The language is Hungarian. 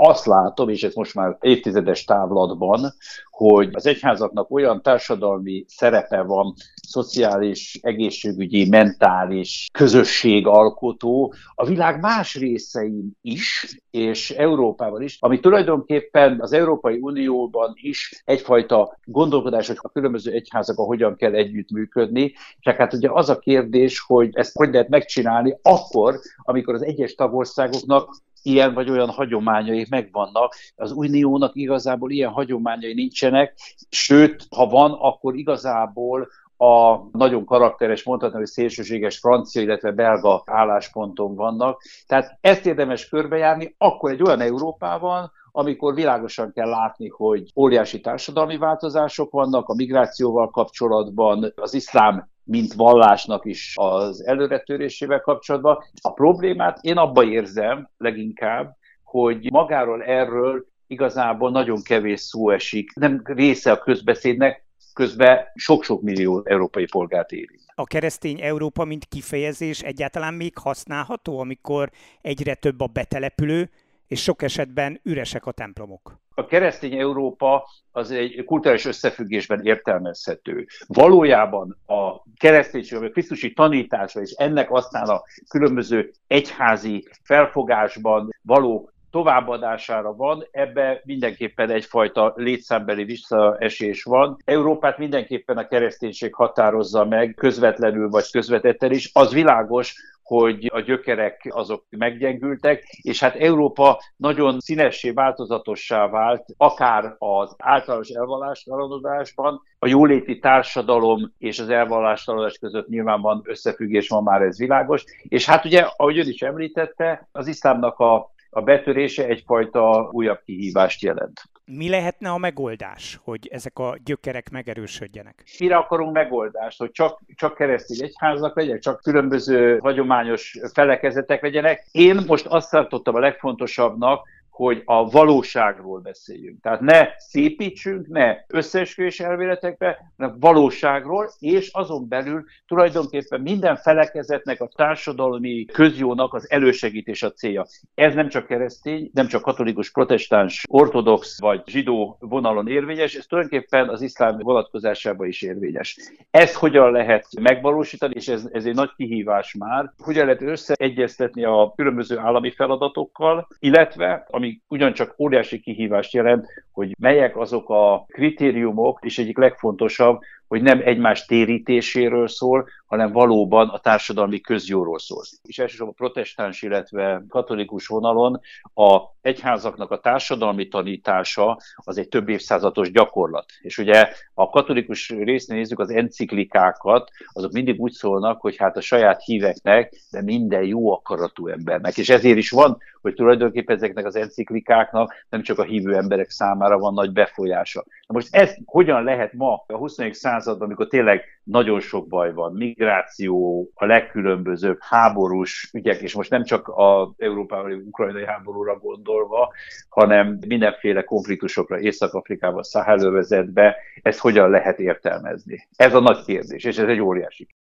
azt látom, és ez most már évtizedes távlatban, hogy az egyházaknak olyan társadalmi szerepe van, szociális, egészségügyi, mentális közösségalkotó a világ más részein is, és Európában is, ami tulajdonképpen az Európai Unióban is egyfajta gondolkodás, hogy a különböző egyházakkal hogyan kell együttműködni. Csak hát ugye az a kérdés, hogy ezt hogy lehet megcsinálni akkor, amikor az egyes tagországoknak ilyen vagy olyan hagyományai megvannak. Az Uniónak igazából ilyen hagyományai nincsenek, sőt, ha van, akkor igazából a nagyon karakteres, mondhatnám, hogy szélsőséges francia, illetve belga állásponton vannak. Tehát ezt érdemes körbejárni, akkor egy olyan Európában, amikor világosan kell látni, hogy óriási társadalmi változások vannak a migrációval kapcsolatban, az iszlám mint vallásnak is az előretörésével kapcsolatban. A problémát én abba érzem leginkább, hogy magáról erről igazából nagyon kevés szó esik. Nem része a közbeszédnek, közben sok-sok millió európai polgárt érint. A keresztény Európa mint kifejezés egyáltalán még használható, amikor egyre több a betelepülő, és sok esetben üresek a templomok? A keresztény Európa az egy kulturális összefüggésben értelmezhető. Valójában a kereszténység, a krisztusi tanítása és ennek aztán a különböző egyházi felfogásban való továbbadására van, ebbe mindenképpen egyfajta létszámbeli visszaesés van. Európát mindenképpen a kereszténység határozza meg, közvetlenül vagy közvetetten is. Az világos, hogy a gyökerek azok meggyengültek, és hát Európa nagyon színessé, változatossá vált, akár az általános elvallástalanodásban, a jóléti társadalom és az elvallástalanodás között nyilván van összefüggés, van már ez világos, és hát ugye, ahogy ön is említette, az iszlámnak a betörése egyfajta újabb kihívást jelent. Mi lehetne a megoldás, hogy ezek a gyökerek megerősödjenek? Mire akarunk megoldást, hogy csak keresztény egyházak legyenek, csak különböző hagyományos felekezetek legyenek? Én most azt tartottam a legfontosabbnak, hogy a valóságról beszéljünk. Tehát ne szépítsünk, ne összeesküvés elméletekbe, hanem valóságról, és azon belül tulajdonképpen minden felekezetnek, a társadalmi közjónak az elősegítés a célja. Ez nem csak keresztény, nem csak katolikus, protestáns, ortodox vagy zsidó vonalon érvényes, ez tulajdonképpen az iszlám vonatkozásában is érvényes. Ezt hogyan lehet megvalósítani, és ez egy nagy kihívás már, hogyan lehet összeegyeztetni a különböző állami feladatokkal, illetve ami ugyancsak óriási kihívást jelent, hogy melyek azok a kritériumok, és egyik legfontosabb, hogy nem egymás térítéséről szól, hanem valóban a társadalmi közjóról szól. És elsősorban a protestáns, illetve katolikus vonalon a egyházaknak a társadalmi tanítása az egy több évszázados gyakorlat. És ugye a katolikus résznél nézzük az enciklikákat, azok mindig úgy szólnak, hogy hát a saját híveknek, de minden jó akaratú embernek. És ezért is van, hogy tulajdonképpen ezeknek az enciklikáknak nem csak a hívő emberek számára van nagy befolyása. Na most ez hogyan lehet ma a 21. században, amikor tényleg nagyon sok baj van, migráció, a legkülönbözőbb háborús ügyek, és most nem csak az európai ukrajnai háborúra gondolva, hanem mindenféle konfliktusokra, Észak-Afrikában, Szahel-övezetbe, ezt hogyan lehet értelmezni? Ez a nagy kérdés, és ez egy óriási.